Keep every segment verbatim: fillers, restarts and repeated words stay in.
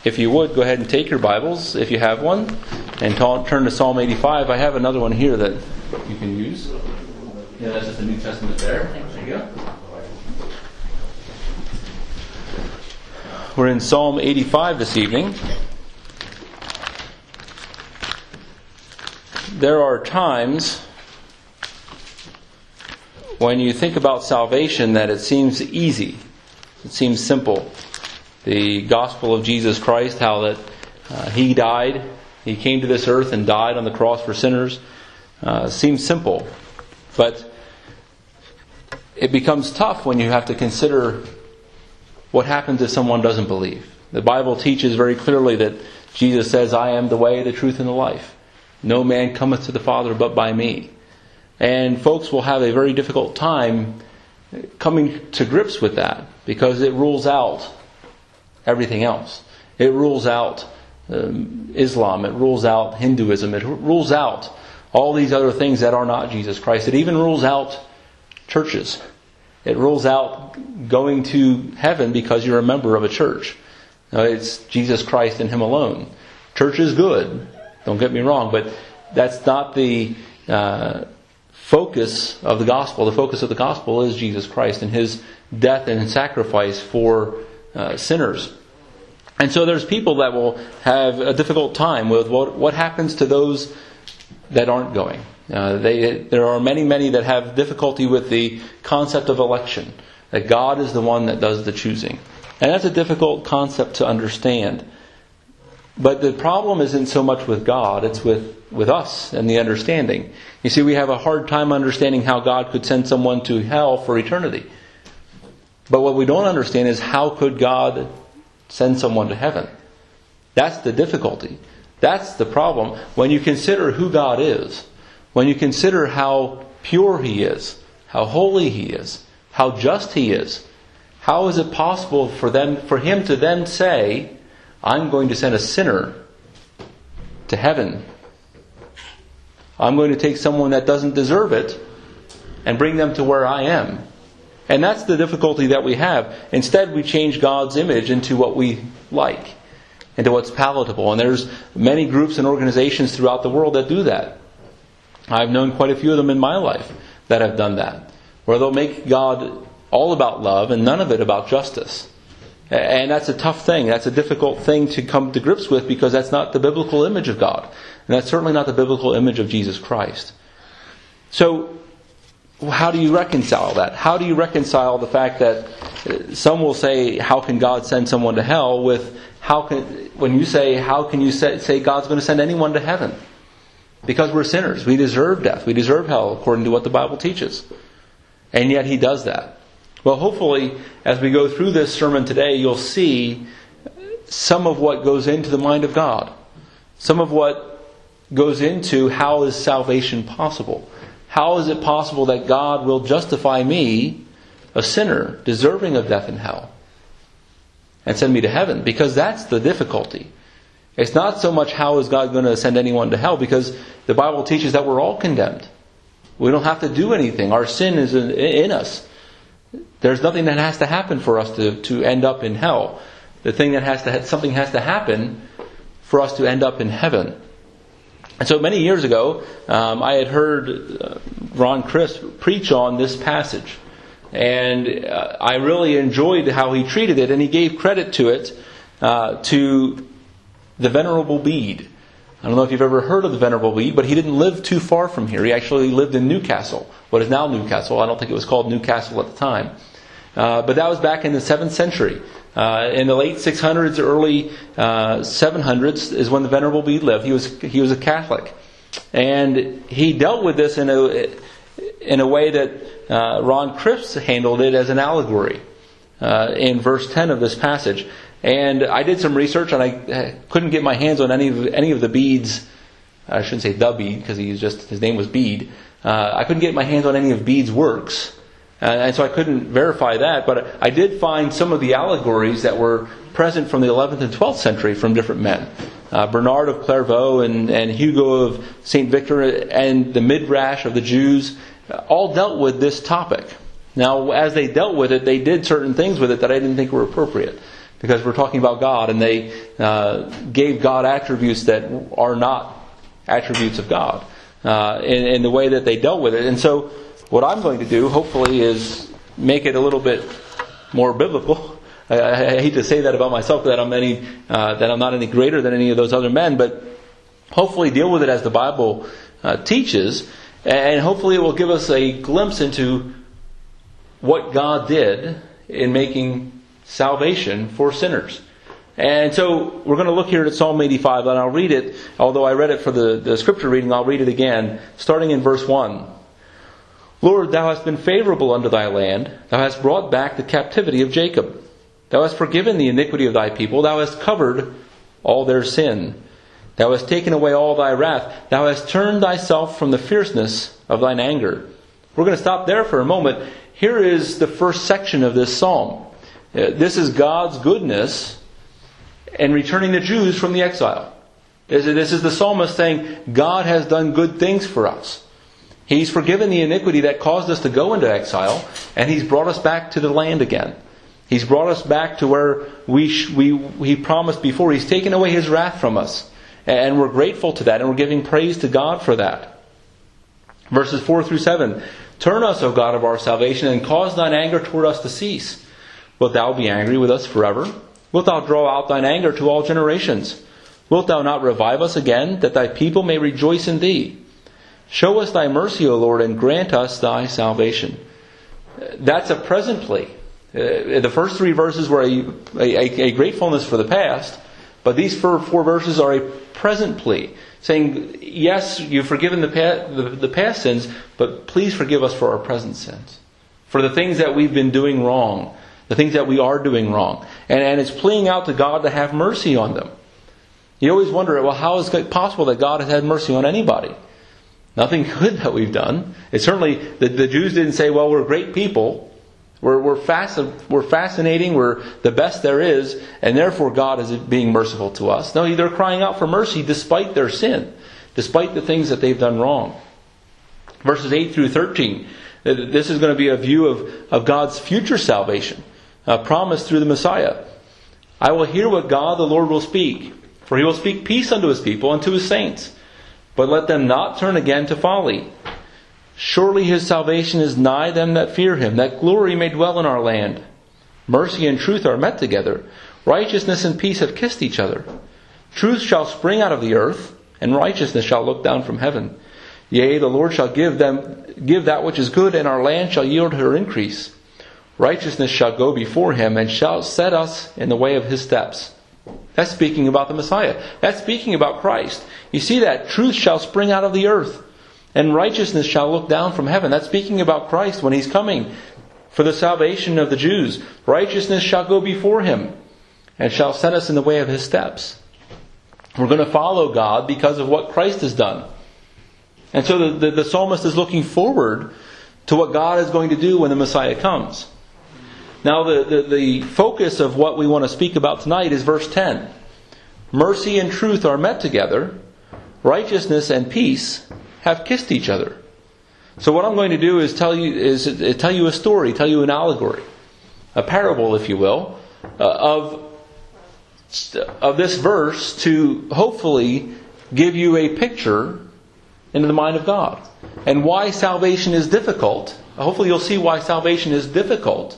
if you would, go ahead and take your Bibles, if you have one, and ta- turn to Psalm eighty-five. I have another one here that you can use. Yeah, that's just the New Testament there. There you go. We're in Psalm eighty-five this evening. There are times when you think about salvation that it seems easy. It seems simple. The gospel of Jesus Christ, how that uh, He died, He came to this earth and died on the cross for sinners, uh, seems simple. But it becomes tough when you have to consider what happens if someone doesn't believe. The Bible teaches very clearly that Jesus says, I am the way, the truth, and the life. No man cometh to the Father but by me. And folks will have a very difficult time coming to grips with that because it rules out everything else. It rules out um, Islam. It rules out Hinduism. It rules out all these other things that are not Jesus Christ. It even rules out churches. It rules out going to heaven because you're a member of a church. Now, it's Jesus Christ and Him alone. Church is good. Don't get me wrong, but that's not the uh, focus of the gospel. The focus of the gospel is Jesus Christ and His death and sacrifice for uh, sinners. And so there's people that will have a difficult time with what, what happens to those that aren't going. Uh, they, there are many, many that have difficulty with the concept of election, that God is the one that does the choosing. And that's a difficult concept to understand. But the problem isn't so much with God, it's with, with us and the understanding. You see, we have a hard time understanding how God could send someone to hell for eternity. But what we don't understand is how could God send someone to heaven? That's the difficulty. That's the problem. When you consider who God is, when you consider how pure He is, how holy He is, how just He is, how is it possible for them, for Him to then say, I'm going to send a sinner to heaven. I'm going to take someone that doesn't deserve it and bring them to where I am. And that's the difficulty that we have. Instead, we change God's image into what we like, into what's palatable. And there's many groups and organizations throughout the world that do that. I've known quite a few of them in my life that have done that, where they'll make God all about love and none of it about justice. And that's a tough thing. That's a difficult thing to come to grips with because that's not the biblical image of God. And that's certainly not the biblical image of Jesus Christ. So, how do you reconcile that? How do you reconcile the fact that some will say, how can God send someone to hell, with how can, when you say, how can you say, say God's going to send anyone to heaven? Because we're sinners. We deserve death. We deserve hell according to what the Bible teaches. And yet He does that. Well, hopefully, as we go through this sermon today, you'll see some of what goes into the mind of God. Some of what goes into how is salvation possible. How is it possible that God will justify me, a sinner, deserving of death and hell, and send me to heaven? Because that's the difficulty. It's not so much how is God going to send anyone to hell, because the Bible teaches that we're all condemned. We don't have to do anything. Our sin is in, in us. There's nothing that has to happen for us to, to end up in hell. The thing that has to something has to happen for us to end up in heaven. And so many years ago, um, I had heard uh, Ron Crisp preach on this passage. And uh, I really enjoyed how he treated it, and he gave credit to it uh, to the Venerable Bede. I don't know if you've ever heard of the Venerable Bede, but he didn't live too far from here. He actually lived in Newcastle, what is now Newcastle. I don't think it was called Newcastle at the time. Uh, but that was back in the seventh century. Uh, in the late six hundreds, early uh, seven hundreds is when the Venerable Bede lived. He was he was a Catholic, and he dealt with this in a in a way that uh, Ron Crisp handled it as an allegory uh, in verse ten of this passage. And I did some research, and I couldn't get my hands on any of any of the Bede's. I shouldn't say the Bede, because he was just his name was Bede. Uh, I couldn't get my hands on any of Bede's works. Uh, and so I couldn't verify that, but I did find some of the allegories that were present from the eleventh and twelfth century from different men. Uh, Bernard of Clairvaux and, and Hugo of Saint Victor and the Midrash of the Jews all dealt with this topic. Now, as they dealt with it, they did certain things with it that I didn't think were appropriate. because we're talking about God, and they uh, gave God attributes that are not attributes of God uh, in, in the way that they dealt with it. And so what I'm going to do, hopefully, is make it a little bit more biblical. I, I hate to say that about myself, that I'm any uh, that I'm not any greater than any of those other men, but hopefully deal with it as the Bible uh, teaches, and hopefully it will give us a glimpse into what God did in making salvation for sinners. And so we're going to look here at Psalm eighty-five, and I'll read it, although I read it for the, the scripture reading, I'll read it again, starting in verse one. Lord, Thou hast been favorable unto Thy land. Thou hast brought back the captivity of Jacob. Thou hast forgiven the iniquity of Thy people. Thou hast covered all their sin. Thou hast taken away all Thy wrath. Thou hast turned Thyself from the fierceness of Thine anger. We're going to stop there for a moment. Here is the first section of this psalm. This is God's goodness in returning the Jews from the exile. This is the psalmist saying, God has done good things for us. He's forgiven the iniquity that caused us to go into exile, and He's brought us back to the land again. He's brought us back to where we sh- we He promised before. He's taken away His wrath from us, and we're grateful to that, and we're giving praise to God for that. Verses four through seven. Turn us, O God of our salvation, and cause Thine anger toward us to cease. Wilt Thou be angry with us forever? Wilt Thou draw out Thine anger to all generations? Wilt Thou not revive us again, that Thy people may rejoice in Thee? Show us Thy mercy, O Lord, and grant us Thy salvation. That's a present plea. Uh, the first three verses were a, a, a gratefulness for the past, but these four, four verses are a present plea, saying, yes, You've forgiven the past, the, the past sins, but please forgive us for our present sins, for the things that we've been doing wrong, the things that we are doing wrong. And, and it's pleading out to God to have mercy on them. You always wonder, well, how is it possible that God has had mercy on anybody? Nothing good that we've done. It's certainly, the, the Jews didn't say, well, we're great people. We're, we're, fasc- we're fascinating. We're the best there is. And therefore God is being merciful to us. No, they're crying out for mercy despite their sin. Despite the things that they've done wrong. Verses eight through thirteen. This is going to be a view of, of God's future salvation. Uh, promised through the Messiah. I will hear what God the Lord will speak. For He will speak peace unto His people and to His saints. But let them not turn again to folly. Surely His salvation is nigh them that fear Him, that glory may dwell in our land. Mercy and truth are met together. Righteousness and peace have kissed each other. Truth shall spring out of the earth, and righteousness shall look down from heaven. Yea, the Lord shall give them give that which is good, and our land shall yield her increase. Righteousness shall go before Him, and shall set us in the way of His steps. That's speaking about the Messiah. That's speaking about Christ. You see that? Truth shall spring out of the earth, and righteousness shall look down from heaven. That's speaking about Christ when He's coming for the salvation of the Jews. Righteousness shall go before Him, and shall set us in the way of His steps. We're going to follow God because of what Christ has done. And so the, the, the psalmist is looking forward to what God is going to do when the Messiah comes. Now the, the, the focus of what we want to speak about tonight is verse ten. Mercy and truth are met together. Righteousness and peace have kissed each other. So what I'm going to do is tell you is tell you a story, tell you an allegory, a parable, if you will, uh, of of this verse to hopefully give you a picture into the mind of God and why salvation is difficult. Hopefully you'll see why salvation is difficult.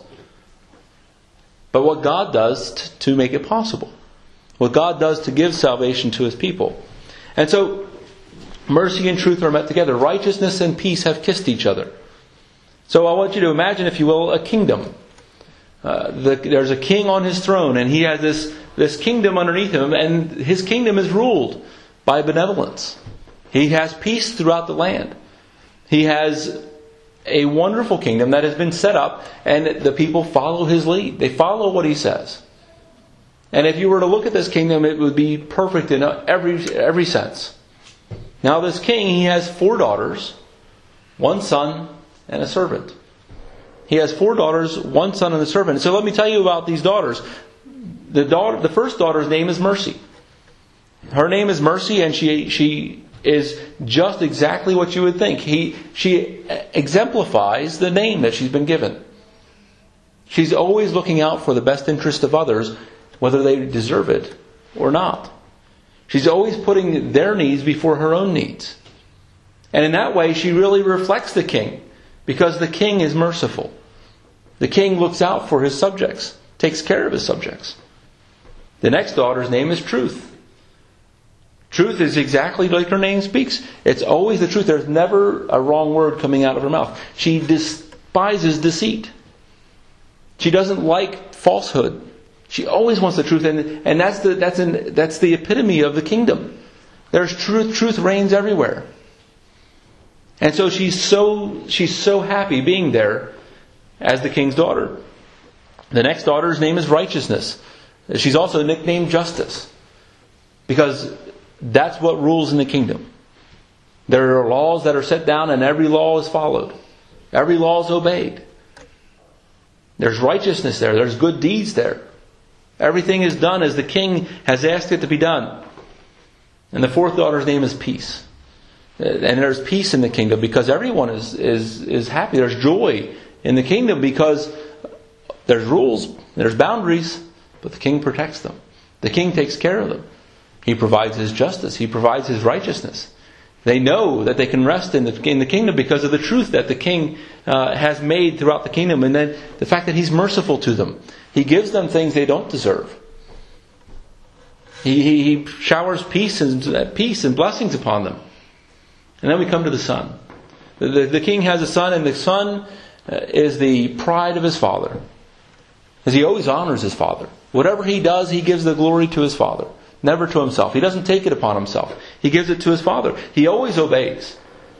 But what God does t- to make it possible. What God does to give salvation to His people. And so, mercy and truth are met together. Righteousness and peace have kissed each other. So I want you to imagine, if you will, a kingdom. Uh, the, there's a king on his throne, and he has this, this kingdom underneath him, and his kingdom is ruled by benevolence. He has peace throughout the land. He has a wonderful kingdom that has been set up, and the people follow His lead. They follow what He says. And if you were to look at this kingdom, it would be perfect in every every sense. Now this king, he has four daughters, one son, and a servant. He has four daughters, one son, and a servant. So let me tell you about these daughters. The daughter, the first daughter's name is Mercy. Her name is Mercy, and she she is just exactly what you would think. He, she exemplifies the name that she's been given. She's always looking out for the best interest of others, whether they deserve it or not. She's always putting their needs before her own needs. And in that way, she really reflects the king, because the king is merciful. The king looks out for his subjects, takes care of his subjects. The next daughter's name is Truth. Truth is exactly like her name speaks. It's always the truth. There's never a wrong word coming out of her mouth. She despises deceit. She doesn't like falsehood. She always wants the truth, and and that's the that's an, that's the epitome of the kingdom. There's truth. Truth reigns everywhere, and so she's so she's so happy being there as the king's daughter. The next daughter's name is Righteousness. She's also nicknamed Justice, because that's what rules in the kingdom. There are laws that are set down, and every law is followed. Every law is obeyed. There's righteousness there. There's good deeds there. Everything is done as the king has asked it to be done. And the fourth daughter's name is Peace. And there's peace in the kingdom because everyone is, is, is happy. There's joy in the kingdom because there's rules, there's boundaries, but the king protects them. The king takes care of them. He provides his justice. He provides his righteousness. They know that they can rest in the, in the kingdom because of the truth that the king uh, has made throughout the kingdom, and then the fact that he's merciful to them. He gives them things they don't deserve. He, he, he showers peace and peace and blessings upon them. And then we come to the son. The, the, the king has a son, and the son is the pride of his father. Because he always honors his father. Whatever he does, he gives the glory to his father. Never to himself. He doesn't take it upon himself. He gives it to his father. He always obeys.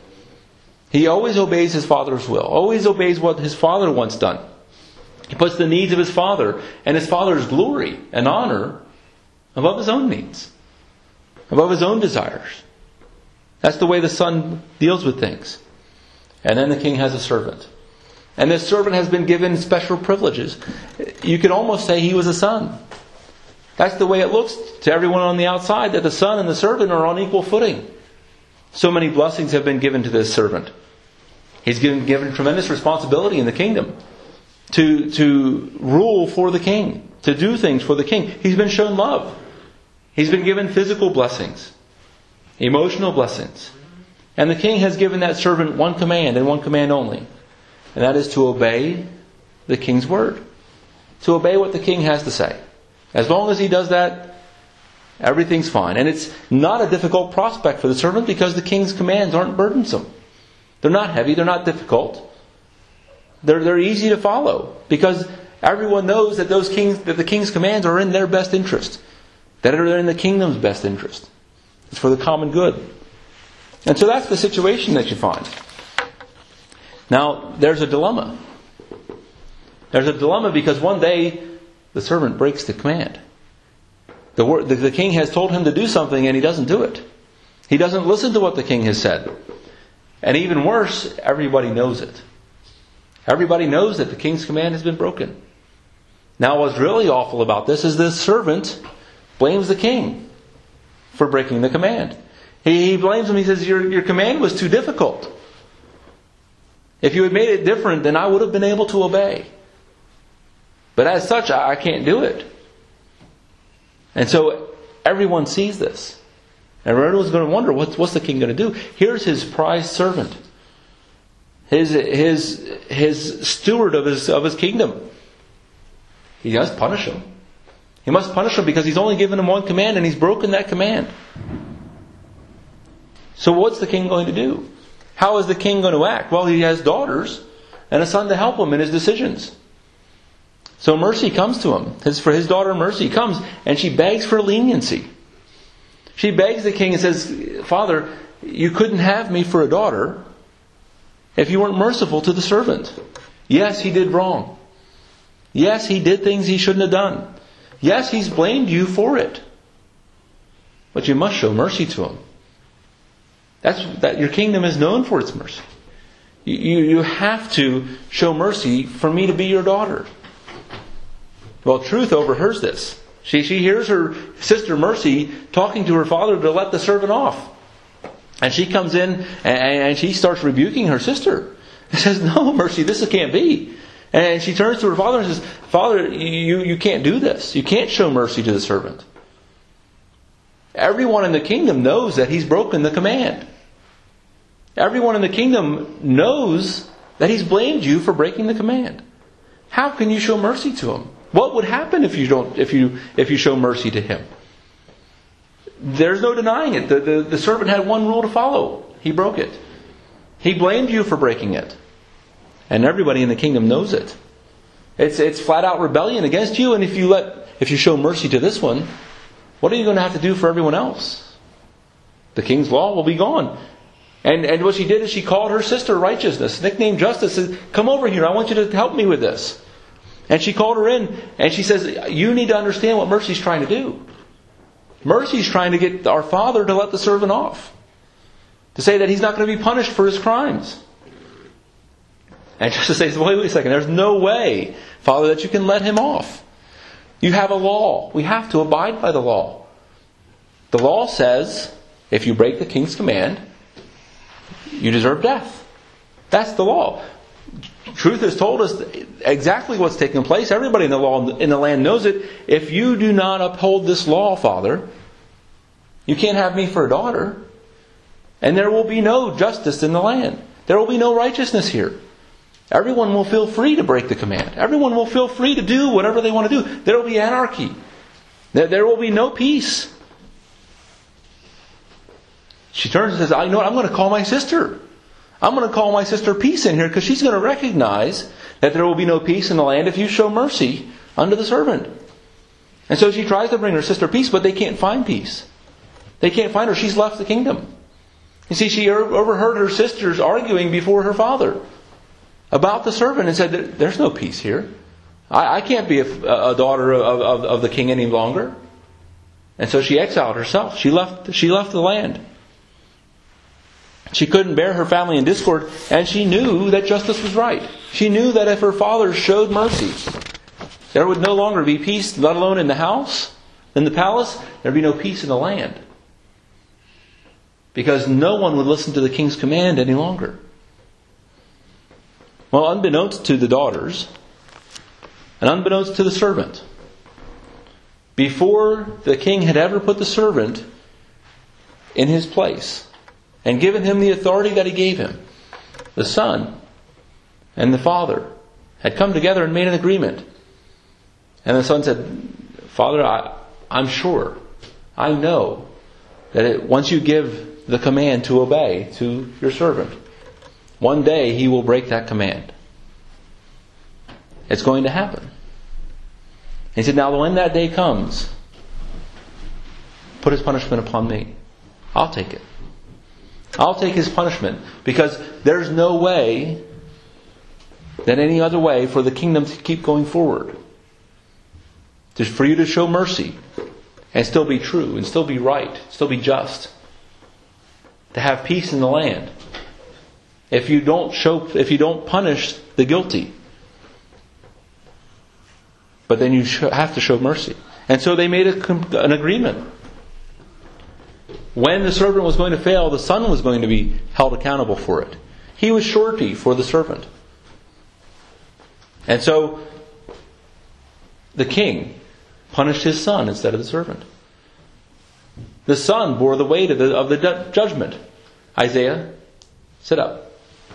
He always obeys his father's will. Always obeys what his father wants done. He puts the needs of his father and his father's glory and honor above his own needs. Above his own desires. That's the way the son deals with things. And then the king has a servant. And this servant has been given special privileges. You could almost say he was a son. That's the way it looks to everyone on the outside, that the son and the servant are on equal footing. So many blessings have been given to this servant. He's given, given tremendous responsibility in the kingdom to, to rule for the king, to do things for the king. He's been shown love. He's been given physical blessings, emotional blessings. And the king has given that servant one command and one command only. And that is to obey the king's word. To obey what the king has to say. As long as he does that, everything's fine. And it's not a difficult prospect for the servant because the king's commands aren't burdensome. They're not heavy. They're not difficult. They're, they're easy to follow because everyone knows that those kings, that the king's commands are in their best interest. That are in the kingdom's best interest. It's for the common good. And so that's the situation that you find. Now, there's a dilemma. There's a dilemma because one day the servant breaks the command. The, word, the, the king has told him to do something and he doesn't do it. He doesn't listen to what the king has said. And even worse, everybody knows it. Everybody knows that the king's command has been broken. Now what's really awful about this is the servant blames the king for breaking the command. He, he blames him. He says, your, your command was too difficult. If you had made it different, then I would have been able to obey. But as such, I, I can't do it. And so everyone sees this. And everyone's going to wonder, what's, what's the king going to do? Here's his prized servant. His, his, his steward of his, of his kingdom. He must punish him. He must punish him because he's only given him one command and he's broken that command. So what's the king going to do? How is the king going to act? Well, he has daughters and a son to help him in his decisions. So Mercy comes to him. His, for his daughter Mercy comes and she begs for leniency. She begs the king and says, Father, you couldn't have me for a daughter if you weren't merciful to the servant. Yes, he did wrong. Yes, he did things he shouldn't have done. Yes, he's blamed you for it. But you must show mercy to him. That's that your kingdom is known for its mercy. You, you, you have to show mercy for me to be your daughter. Well, Truth overhears this. She, she hears her sister Mercy talking to her father to let the servant off. And she comes in and, and she starts rebuking her sister. And says, no, Mercy, this can't be. And she turns to her father and says, Father, you, you can't do this. You can't show mercy to the servant. Everyone in the kingdom knows that he's broken the command. Everyone in the kingdom knows that he's blamed you for breaking the command. How can you show mercy to him? What would happen if you don't if you if you show mercy to him? There's no denying it. The, the, the servant had one rule to follow. He broke it. He blamed you for breaking it. And everybody in the kingdom knows it. It's it's flat out rebellion against you, and if you let if you show mercy to this one, what are you going to have to do for everyone else? The king's law will be gone. And and what she did is she called her sister Righteousness, nicknamed Justice, said, come over here, I want you to help me with this. And she called her in, and she says, you need to understand what Mercy's trying to do. Mercy's trying to get our father to let the servant off. To say that he's not going to be punished for his crimes. And Justice says, wait, wait a second, there's no way, Father, that you can let him off. You have a law. We have to abide by the law. The law says, if you break the king's command, you deserve death. That's the law. Truth has told us exactly what's taking place. Everybody in the law in the land knows it. If you do not uphold this law, Father, you can't have me for a daughter. And there will be no justice in the land. There will be no righteousness here. Everyone will feel free to break the command. Everyone will feel free to do whatever they want to do. There will be anarchy. There will be no peace. She turns and says, I know what, I'm going to call my sister. I'm going to call my sister Peace in here because she's going to recognize that there will be no peace in the land if you show mercy unto the servant. And so she tries to bring her sister Peace, but they can't find peace. They can't find her. She's left the kingdom. You see, she overheard her sisters arguing before her father about the servant and said, there's no peace here. I, I can't be a, a daughter of, of, of the king any longer. And so she exiled herself. She left, she left the land. She couldn't bear her family in discord, and she knew that justice was right. She knew that if her father showed mercy, there would no longer be peace, let alone in the house, in the palace. There would be no peace in the land. Because no one would listen to the king's command any longer. Well, unbeknownst to the daughters, and unbeknownst to the servant, before the king had ever put the servant in his place, and given him the authority that he gave him, the son and the father had come together and made an agreement. And the son said, Father, I, I'm sure, I know that it, once you give the command to obey to your servant, one day he will break that command. It's going to happen. He said, now when that day comes, put his punishment upon me. I'll take it. I'll take his punishment, because there's no way than any other way for the kingdom to keep going forward. Just for you to show mercy and still be true and still be right, still be just. To have peace in the land. If you don't show, if you don't punish the guilty. But then you have to show mercy. And so they made a, an agreement. When the servant was going to fail, the son was going to be held accountable for it. He was surety for the servant. And so the king punished his son instead of the servant. The son bore the weight of the, of the du- judgment. Isaiah, sit up.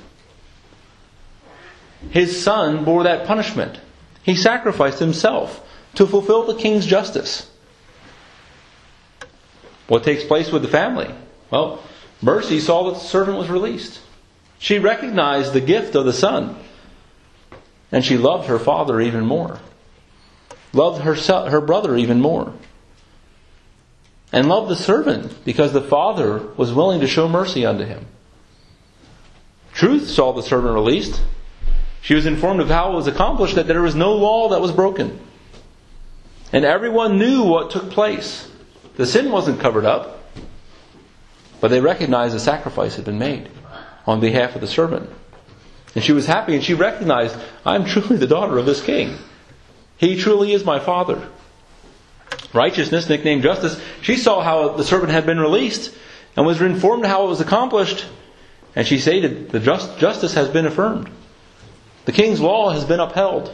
His son bore that punishment. He sacrificed himself to fulfill the king's justice. What takes place with the family? Well, Mercy saw that the servant was released. She recognized the gift of the son. And she loved her father even more. Loved her, her brother even more. And loved the servant because the father was willing to show mercy unto him. Truth saw the servant released. She was informed of how it was accomplished, that there was no law that was broken. And everyone knew what took place. The sin wasn't covered up, but they recognized the sacrifice had been made on behalf of the servant. And she was happy, and she recognized, I'm truly the daughter of this king. He truly is my father. Righteousness, nicknamed Justice, she saw how the servant had been released and was informed how it was accomplished. And she stated, the just, justice has been affirmed. The king's law has been upheld.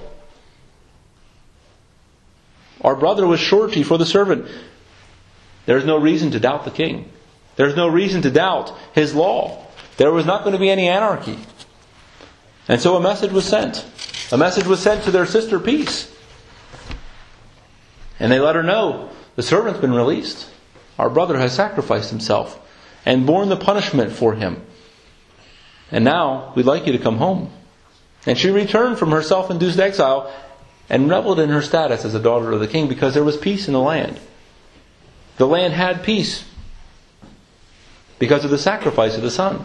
Our brother was surety for the servant. There's no reason to doubt the king. There's no reason to doubt his law. There was not going to be any anarchy. And so a message was sent. A message was sent to their sister Peace. And they let her know, the servant's been released. Our brother has sacrificed himself and borne the punishment for him. And now we'd like you to come home. And she returned from her self-induced exile and reveled in her status as a daughter of the king, because there was peace in the land. The land had peace because of the sacrifice of the son.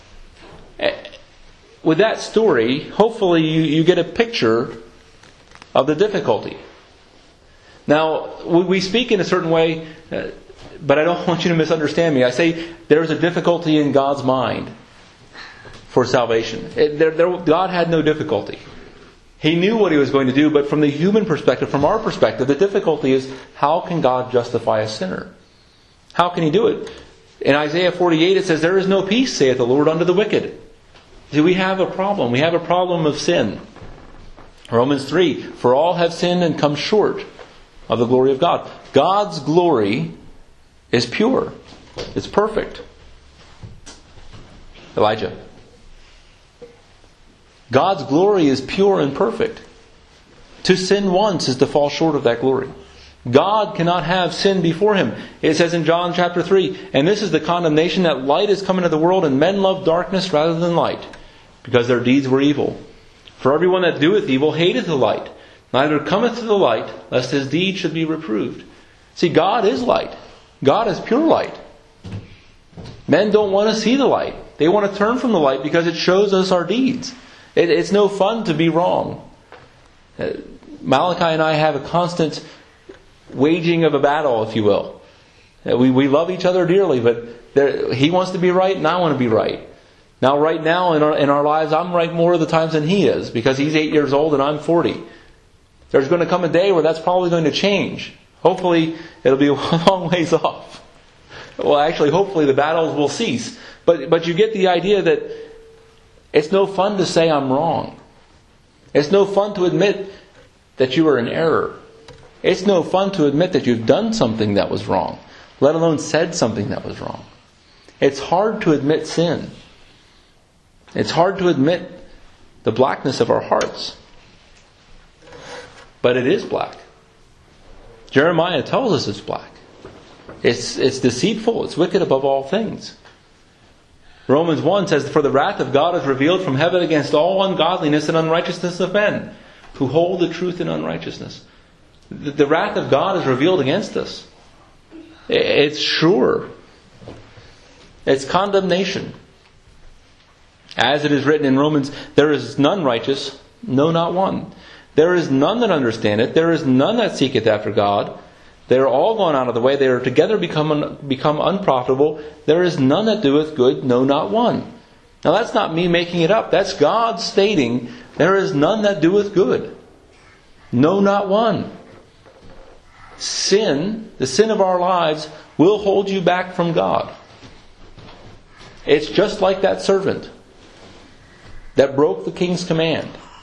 With that story, hopefully you, you get a picture of the difficulty. Now, we speak in a certain way, but I don't want you to misunderstand me. I say there is a difficulty in God's mind for salvation. It, there, there, God had no difficulty. He knew what He was going to do, but from the human perspective, from our perspective, the difficulty is, how can God justify a sinner? How can He do it? In Isaiah forty-eight it says, there is no peace, saith the Lord, unto the wicked. See, we have a problem. We have a problem of sin. Romans three, for all have sinned and come short of the glory of God. God's glory is pure. It's perfect. Elijah. God's glory is pure and perfect. To sin once is to fall short of that glory. God cannot have sin before Him. It says in John chapter three, and this is the condemnation, that light is come into the world, and men love darkness rather than light, because their deeds were evil. For everyone that doeth evil hateth the light, neither cometh to the light, lest his deed should be reproved. See, God is light. God is pure light. Men don't want to see the light. They want to turn from the light because it shows us our deeds. It, it's no fun to be wrong. Uh, Malachi and I have a constant waging of a battle, if you will. Uh, we, we love each other dearly, but there, he wants to be right and I want to be right. Now, right now in our, in our lives, I'm right more of the times than he is, because he's eight years old and I'm forty. There's going to come a day where that's probably going to change. Hopefully, it'll be a long ways off. Well, actually, hopefully the battles will cease. But but you get the idea that it's no fun to say I'm wrong. It's no fun to admit that you are in error. It's no fun to admit that you've done something that was wrong, let alone said something that was wrong. It's hard to admit sin. It's hard to admit the blackness of our hearts. But it is black. Jeremiah tells us it's black. It's, it's deceitful. It's wicked above all things. Romans one says, for the wrath of God is revealed from heaven against all ungodliness and unrighteousness of men, who hold the truth in unrighteousness. The, the wrath of God is revealed against us. It's sure. It's condemnation. As it is written in Romans, there is none righteous, no, not one. There is none that understandeth. There is none that seeketh after God. They are all gone out of the way. They are together become, un, become unprofitable. There is none that doeth good, no, not one. Now that's not me making it up. That's God stating, there is none that doeth good. No, not one. Sin, the sin of our lives, will hold you back from God. It's just like that servant that broke the king's command.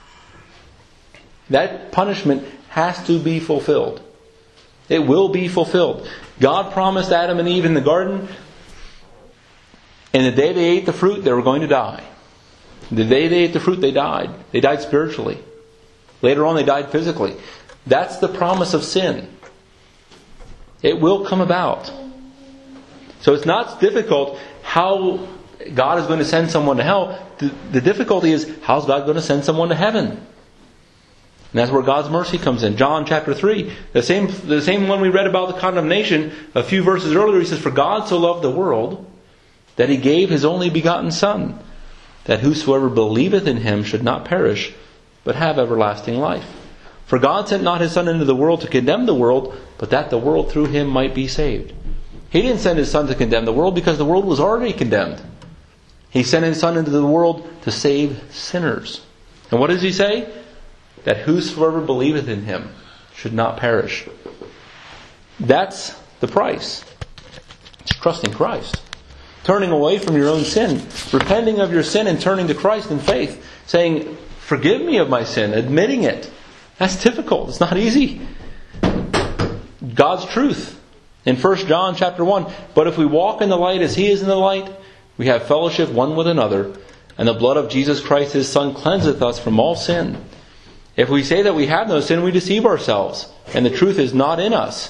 That punishment has to be fulfilled. It will be fulfilled. God promised Adam and Eve in the garden, and the day they ate the fruit, they were going to die. The day they ate the fruit, they died. They died spiritually. Later on, they died physically. That's the promise of sin. It will come about. So it's not difficult how God is going to send someone to hell. The, the difficulty is, how's God going to send someone to heaven? And that's where God's mercy comes in. John chapter three, the same, the same one we read about the condemnation a few verses earlier, he says, for God so loved the world that He gave His only begotten Son, that whosoever believeth in Him should not perish, but have everlasting life. For God sent not His Son into the world to condemn the world, but that the world through Him might be saved. He didn't send His Son to condemn the world because the world was already condemned. He sent His Son into the world to save sinners. And what does He say? That whosoever believeth in Him should not perish. That's the price. It's trusting Christ. Turning away from your own sin. Repenting of your sin and turning to Christ in faith. Saying, Forgive me of my sin, admitting it. That's difficult. It's not easy. God's truth. In First John chapter one, but if we walk in the light as He is in the light, we have fellowship one with another, and the blood of Jesus Christ His Son cleanseth us from all sin. If we say that we have no sin, we deceive ourselves, and the truth is not in us.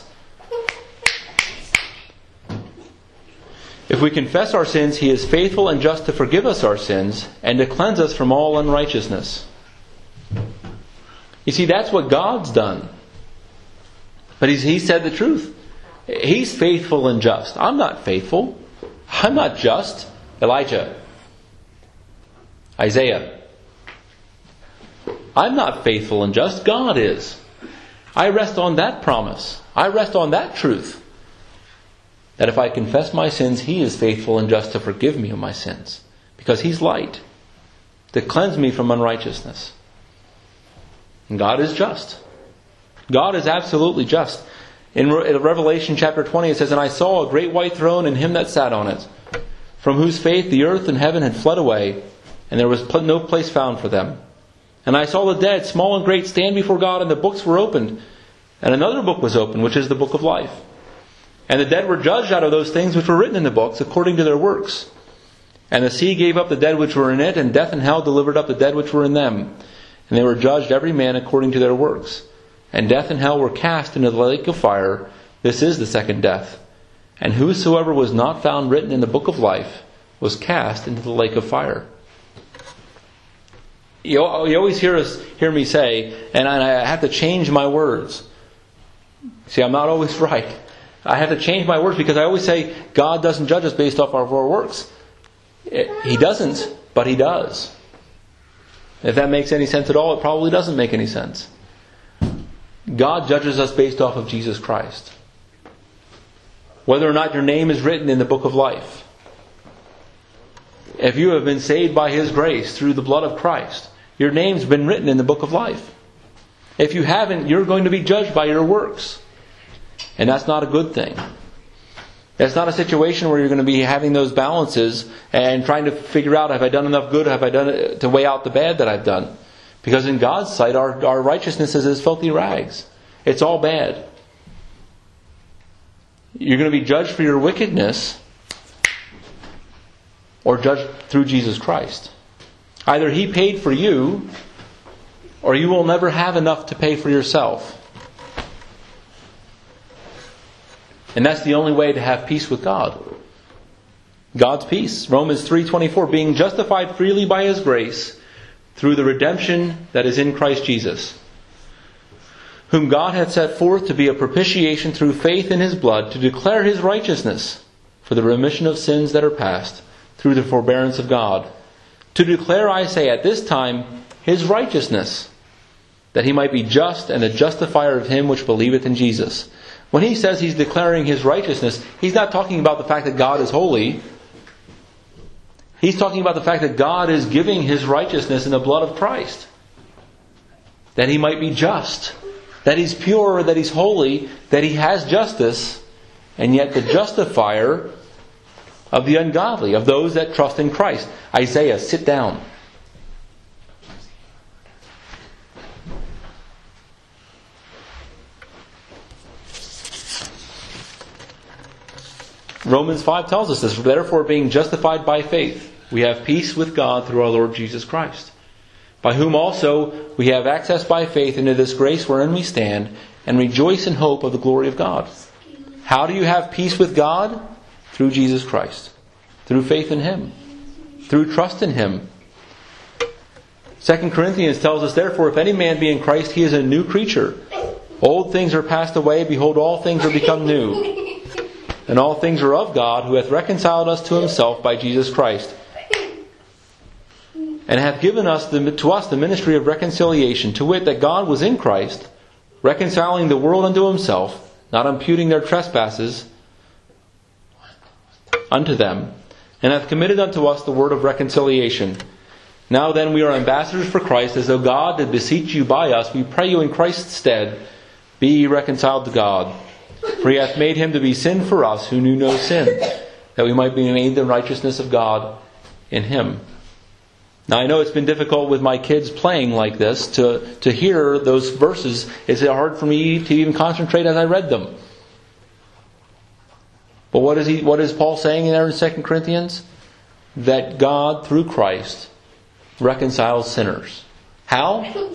If we confess our sins, He is faithful and just to forgive us our sins and to cleanse us from all unrighteousness. You see, that's what God's done. But He's, He said the truth. He's faithful and just. I'm not faithful. I'm not just. Elijah. Isaiah. I'm not faithful and just. God is. I rest on that promise. I rest on that truth. That if I confess my sins, He is faithful and just to forgive me of my sins. Because He's light. To cleanse me from unrighteousness. And God is just. God is absolutely just. In Revelation chapter twenty it says, and I saw a great white throne and Him that sat on it, from whose face the earth and heaven had fled away, and there was no place found for them. And I saw the dead, small and great, stand before God, and the books were opened. And another book was opened, which is the book of life. And the dead were judged out of those things which were written in the books, according to their works. And the sea gave up the dead which were in it, and death and hell delivered up the dead which were in them. And they were judged every man according to their works. And death and hell were cast into the lake of fire. This is the second death. And whosoever was not found written in the book of life was cast into the lake of fire. You, you always hear us hear me say, and I have to change my words. See, I'm not always right. I have to change my words because I always say God doesn't judge us based off our works. He doesn't, but He does. If that makes any sense at all, it probably doesn't make any sense. God judges us based off of Jesus Christ. Whether or not your name is written in the book of life. If you have been saved by His grace through the blood of Christ, your name's been written in the book of life. If you haven't, you're going to be judged by your works. And that's not a good thing. That's not a situation where you're going to be having those balances and trying to figure out, have I done enough good? Have I done it to weigh out the bad that I've done? Because in God's sight, our, our righteousness is as filthy rags. It's all bad. You're going to be judged for your wickedness or judged through Jesus Christ. Either He paid for you or you will never have enough to pay for yourself. And that's the only way to have peace with God. God's peace. Romans three twenty-four, being justified freely by His grace through the redemption that is in Christ Jesus, whom God hath set forth to be a propitiation through faith in His blood, to declare His righteousness for the remission of sins that are past, through the forbearance of God. To declare, I say, at this time, His righteousness, that He might be just and the justifier of him which believeth in Jesus. When He says He's declaring His righteousness, He's not talking about the fact that God is holy. He's talking about the fact that God is giving His righteousness in the blood of Christ. That He might be just. That He's pure, that He's holy, that He has justice, and yet the justifier of the ungodly, of those that trust in Christ. Isaiah, sit down. Romans five tells us this. Therefore, being justified by faith, we have peace with God through our Lord Jesus Christ, by whom also we have access by faith into this grace wherein we stand, and rejoice in hope of the glory of God. How do you have peace with God? Through Jesus Christ. Through faith in Him. Through trust in Him. Second Corinthians tells us, therefore, if any man be in Christ, he is a new creature. Old things are passed away, behold, all things are become new. And all things are of God, who hath reconciled us to Himself by Jesus Christ, and hath given us the, to us the ministry of reconciliation, to wit, that God was in Christ, reconciling the world unto Himself, not imputing their trespasses unto them, and hath committed unto us the word of reconciliation. Now then, we are ambassadors for Christ, as though God did beseech you by us. We pray you in Christ's stead, be ye reconciled to God. For He hath made Him to be sin for us, who knew no sin, that we might be made the righteousness of God in Him. Now I know it's been difficult with my kids playing like this to, to hear those verses. It's hard for me to even concentrate as I read them. But what is he? What is Paul saying there in Second Corinthians? That God, through Christ, reconciles sinners. How?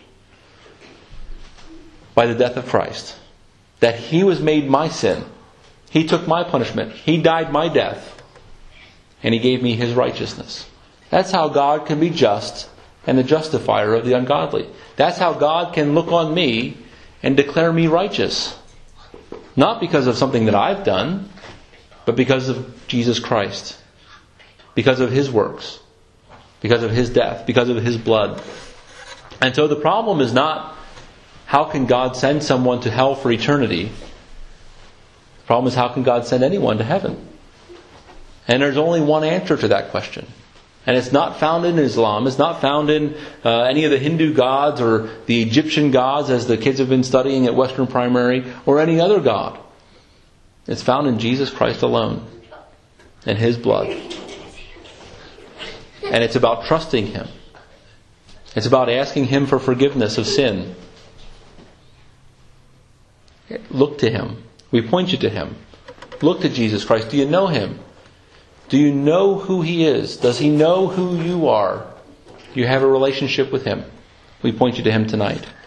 By the death of Christ. That He was made my sin. He took my punishment. He died my death. And He gave me His righteousness. That's how God can be just and the justifier of the ungodly. That's how God can look on me and declare me righteous. Not because of something that I've done, but because of Jesus Christ. Because of His works. Because of His death. Because of His blood. And so the problem is not, how can God send someone to hell for eternity? The problem is, how can God send anyone to heaven? And there's only one answer to that question. And it's not found in Islam. It's not found in uh, any of the Hindu gods or the Egyptian gods, as the kids have been studying at Western Primary, or any other god. It's found in Jesus Christ alone and His blood. And it's about trusting Him. It's about asking Him for forgiveness of sin. Look to Him. We point you to Him. Look to Jesus Christ. Do you know Him? Do you know who He is? Does He know who you are? Do you have a relationship with Him? We point you to Him tonight.